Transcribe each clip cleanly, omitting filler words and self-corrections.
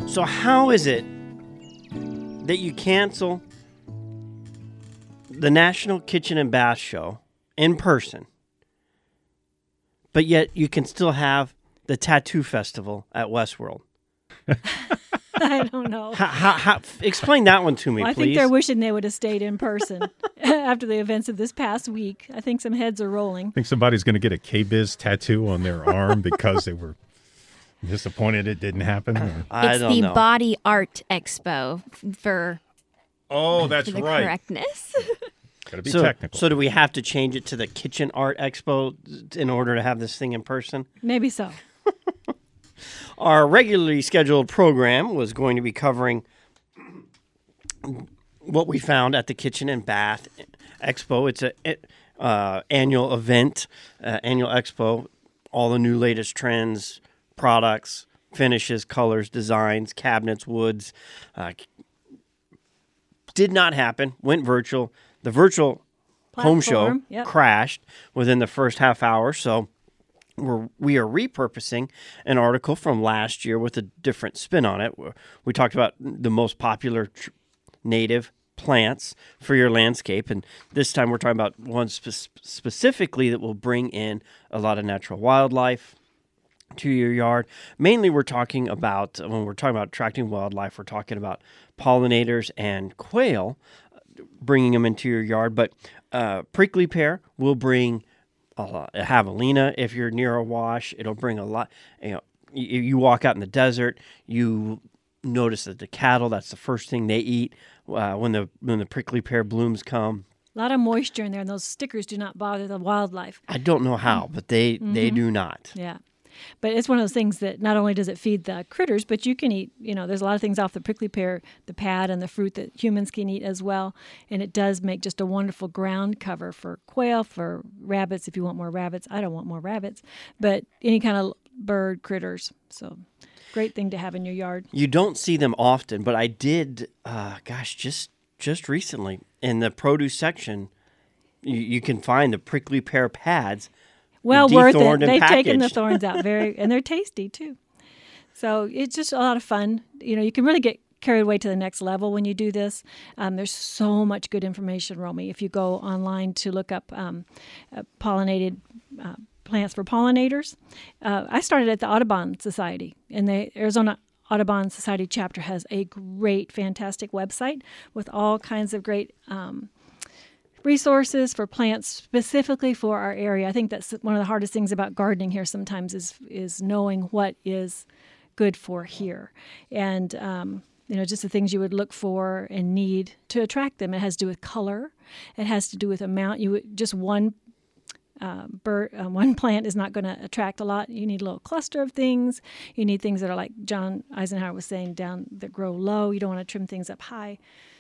So how is it that you cancel the National Kitchen and Bath Show in person, but yet you can still have the Tattoo Festival at Westworld? I don't know. How, explain that one to me, I please. think they're wishing they would have stayed in person after the events of this past week. I think some heads are rolling. I think somebody's going to get a K-Biz tattoo on their arm because they were disappointed it didn't happen. I It's don't the know. Body Art Expo for That's the right. correctness. Got to be So, technical. so do we have to change it to the Kitchen Art Expo in order to have this thing in person? Maybe so. Our regularly scheduled program was going to be covering what we found at the Kitchen and Bath Expo. It's a annual event, annual expo, all the new latest trends, products, finishes, colors, designs, cabinets, woods. Did not happen. Went virtual. The virtual home show Platform, yep. crashed within the first half hour, so we are repurposing an article from last year with a different spin on it. We talked about the most popular native plants for your landscape, and this time we're talking about one specifically that will bring in a lot of natural wildlife to your yard. Mainly we're talking about, when we're talking about attracting wildlife, we're talking about pollinators and quail, bringing them into your yard, but prickly pear will bring javelina if you're near a wash. It'll bring a lot. You walk out in the desert, you notice that the cattle, that's the first thing they eat when the prickly pear blooms come. A lot of moisture in there, and those stickers do not bother the wildlife. I don't know how, but they do not. Yeah. But it's one of those things that not only does it feed the critters, but you can eat, there's a lot of things off the prickly pear, the pad and the fruit that humans can eat as well. And it does make just a wonderful ground cover for quail, for rabbits, if you want more rabbits. I don't want more rabbits, but any kind of bird critters. So great thing to have in your yard. You don't see them often, but I did, just recently in the produce section, you can find the prickly pear pads. Well worth it. Dethorned and They've taken the packaged. thorns out and they're tasty too. So it's just a lot of fun. You can really get carried away to the next level when you do this. There's so much good information, Romy. If you go online to look up pollinated plants for pollinators, I started at the Audubon Society, and the Arizona Audubon Society chapter has a great, fantastic website with all kinds of great resources for plants specifically for our area. I think that's one of the hardest things about gardening here sometimes is knowing what is good for here. And, just the things you would look for and need to attract them. It has to do with color. It has to do with amount. Just one plant is not going to attract a lot. You need a little cluster of things. You need things that are like John Eisenhower was saying, down that grow low. You don't want to trim things up high.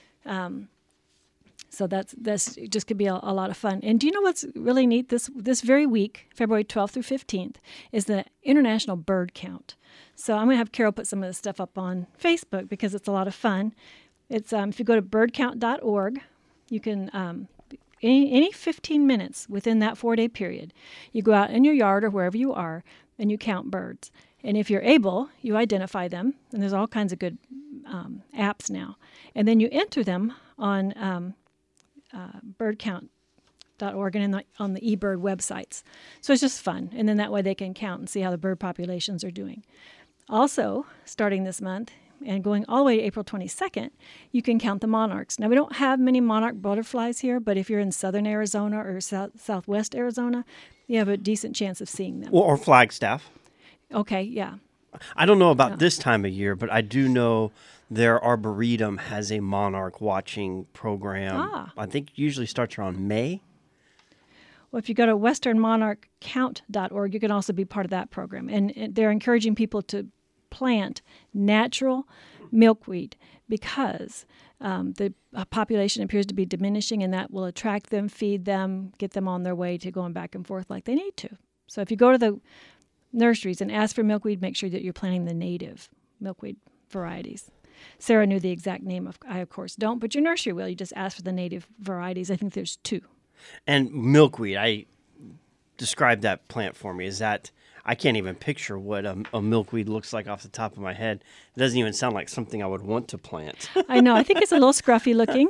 So that's just could be a lot of fun. And do you know what's really neat? This very week, February 12th through 15th, is the International Bird Count. So I'm going to have Carol put some of this stuff up on Facebook because it's a lot of fun. It's if you go to birdcount.org, you can any 15 minutes within that 4-day period, you go out in your yard or wherever you are and you count birds. And if you're able, you identify them, and there's all kinds of good apps now. And then you enter them on birdcount.org and on the eBird websites. So it's just fun. And then that way they can count and see how the bird populations are doing. Also, starting this month and going all the way to April 22nd, you can count the monarchs. Now, we don't have many monarch butterflies here, but if you're in southern Arizona or southwest Arizona, you have a decent chance of seeing them. Or Flagstaff. Okay, yeah. I don't know about this time of year, but I do know their Arboretum has a monarch watching program. I think usually starts around May. Well, if you go to westernmonarchcount.org, you can also be part of that program. And they're encouraging people to plant natural milkweed because the population appears to be diminishing, and that will attract them, feed them, get them on their way to going back and forth like they need to. So if you go to the nurseries and ask for milkweed, make sure that you're planting the native milkweed varieties. Sarah knew the exact name. I, of course, don't, but your nursery will. You just ask for the native varieties. I think there's 2. And milkweed, describe that plant for me. Is that I can't even picture what a milkweed looks like off the top of my head. It doesn't even sound like something I would want to plant. I know. I think it's a little scruffy looking.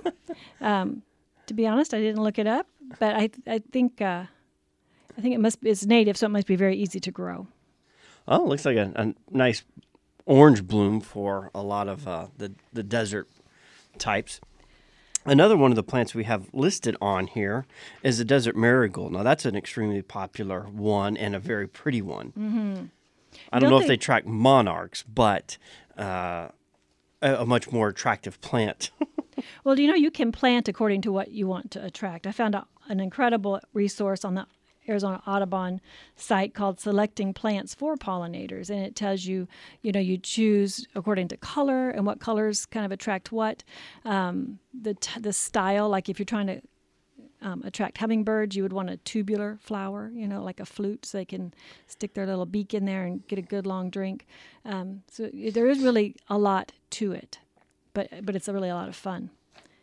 To be honest, I didn't look it up, but I think it's native, so it must be very easy to grow. Oh, it looks like a nice orange bloom for a lot of the desert types. Another one of the plants we have listed on here is the desert marigold. Now, that's an extremely popular one and a very pretty one. Mm-hmm. I don't know if they track monarchs, but a much more attractive plant. Well, you can plant according to what you want to attract. I found an incredible resource on the Arizona Audubon site called Selecting Plants for Pollinators, and it tells you, you choose according to color and what colors kind of attract what. The style, like if you're trying to attract hummingbirds, you would want a tubular flower, like a flute, so they can stick their little beak in there and get a good long drink. So there is really a lot to it, but it's really a lot of fun.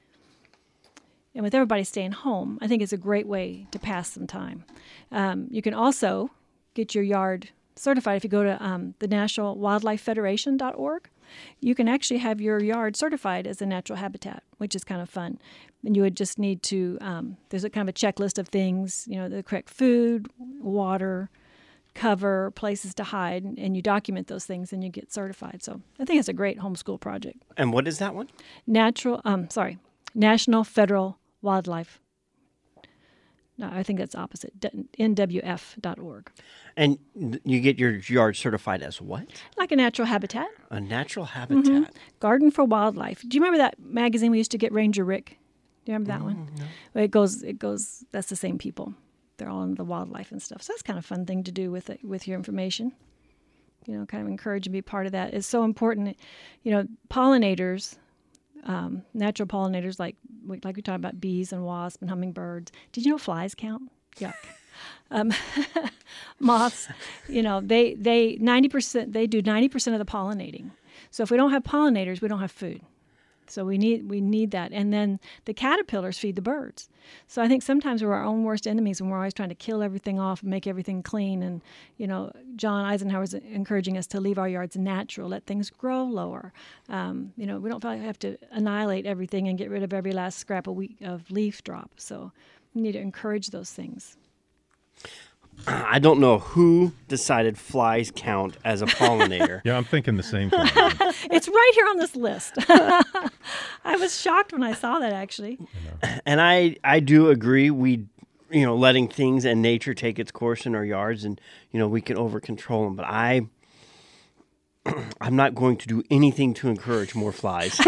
And with everybody staying home, I think it's a great way to pass some time. You can also get your yard certified if you go to the National Wildlife Federation.org. You can actually have your yard certified as a natural habitat, which is kind of fun. And you would just need to, there's a kind of a checklist of things, the correct food, water, cover, places to hide, and you document those things and you get certified. So I think it's a great homeschool project. And what is that one? National Federal Wildlife. No, I think that's opposite. NWF.org. And you get your yard certified as what? Like a natural habitat. A natural habitat. Mm-hmm. Garden for Wildlife. Do you remember that magazine we used to get, Ranger Rick? Do you remember that one? No. Well, it goes, that's the same people. They're all into the wildlife and stuff. So that's kind of a fun thing to do with your information. Kind of encourage and be part of that. It's so important. Pollinators, natural pollinators like we talked about bees and wasps and hummingbirds. Did you know flies count? Yuck. Moths, they 90%, they do 90% of the pollinating. So if we don't have pollinators, we don't have food. So we need that. And then the caterpillars feed the birds. So I think sometimes we're our own worst enemies when we're always trying to kill everything off and make everything clean. And, John Eisenhower's encouraging us to leave our yards natural, let things grow lower. We don't have to annihilate everything and get rid of every last scrap of leaf drop. So we need to encourage those things. I don't know who decided flies count as a pollinator. Yeah, I'm thinking the same thing. It's right here on this list. I was shocked when I saw that, actually. And I do agree. We, letting things and nature take its course in our yards, and we can over control them. But I'm not going to do anything to encourage more flies.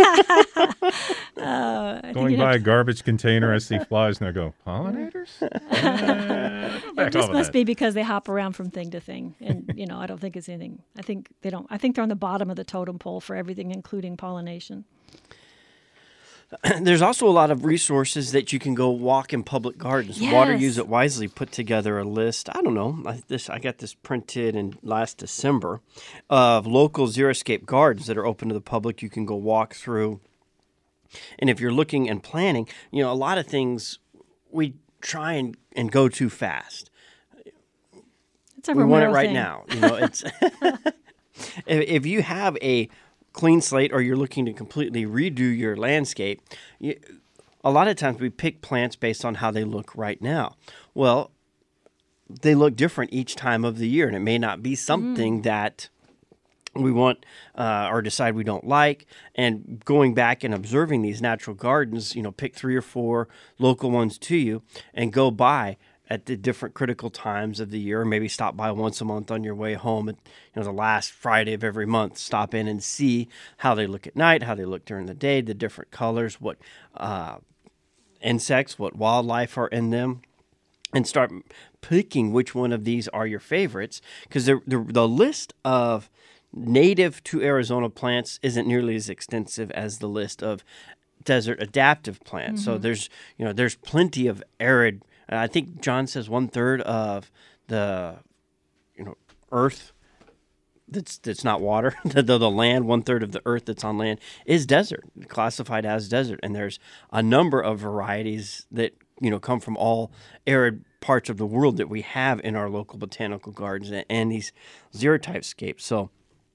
Going by a garbage container, I see flies, and I go, pollinators? It just must be because they hop around from thing to thing. And, I don't think it's anything. I think they don't. I think they're on the bottom of the totem pole for everything, including pollination. There's also a lot of resources that you can go walk in public gardens. Yes. Water Use It Wisely put together a list. I don't know. I got this printed in last December of local xeriscape gardens that are open to the public. You can go walk through. And if you're looking and planning, a lot of things we try and go too fast. We want it right now. It's if you have a clean slate or you're looking to completely redo your landscape, a lot of times we pick plants based on how they look right now. Well, they look different each time of the year, and it may not be something that we want or decide we don't like. And going back and observing these natural gardens, pick 3 or 4 local ones to you and go by at the different critical times of the year, or maybe stop by once a month on your way home at the last Friday of every month. Stop in and see how they look at night, how they look during the day, the different colors, what insects, what wildlife are in them, and start picking which one of these are your favorites, because the list of native to Arizona plants isn't nearly as extensive as the list of desert adaptive plants. So there's plenty of arid. I think John says 1/3 of the earth that's not water, the land, 1/3 of the earth that's on land is desert, classified as desert. And there's a number of varieties that come from all arid parts of the world that we have in our local botanical gardens and these xerotypescapes. So,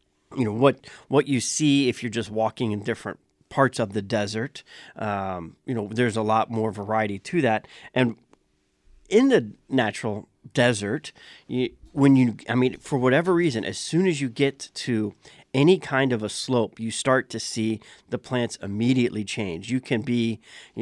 what you see if you're just walking in different parts of the desert, there's a lot more variety to that. And in the natural desert, for whatever reason, as soon as you get to any kind of a slope, you start to see the plants immediately change. You can be,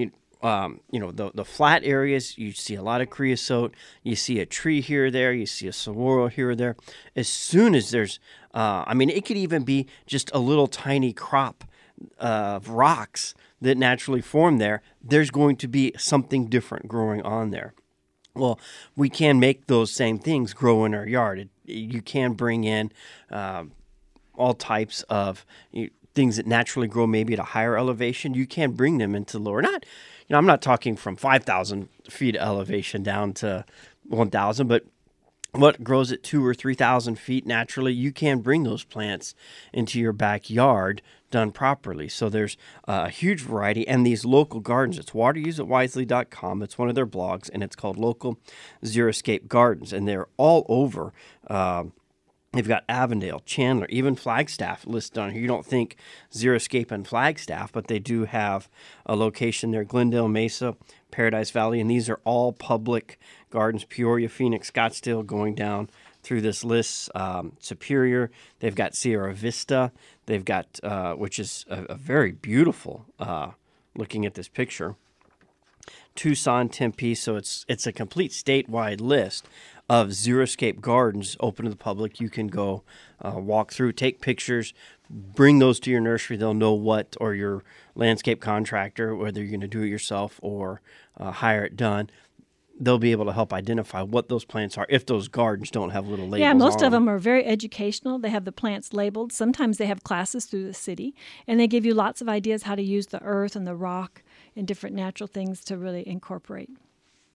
the flat areas, you see a lot of creosote, you see a tree here or there, you see a saguaro here or there. As soon as there's, it could even be just a little tiny crop of rocks that naturally form there, there's going to be something different growing on there. Well, we can make those same things grow in our yard. You can bring in all types of things that naturally grow maybe at a higher elevation. You can bring them into lower. I'm not talking from 5,000 feet elevation down to 1,000, but what grows at 2,000 or 3,000 feet naturally, you can bring those plants into your backyard done properly. So there's a huge variety. And these local gardens, it's wateruseitwisely.com. It's one of their blogs, and it's called Local Xeriscape Gardens. And they're all over. They've got Avondale, Chandler, even Flagstaff listed on here. You don't think Xeriscape and Flagstaff, but they do have a location there, Glendale, Mesa, Paradise Valley, and these are all public gardens, Peoria, Phoenix, Scottsdale, going down through this list. Superior, they've got Sierra Vista, they've got, which is a very beautiful, looking at this picture, Tucson, Tempe, so it's a complete statewide list of Xeriscape gardens open to the public. You can go walk through, take pictures, bring those to your nursery. They'll know what, or your landscape contractor, whether you're going to do it yourself or hire it done. They'll be able to help identify what those plants are if those gardens don't have little labels. Yeah, most of them are very educational. They have the plants labeled. Sometimes they have classes through the city, and they give you lots of ideas how to use the earth and the rock and different natural things to really incorporate.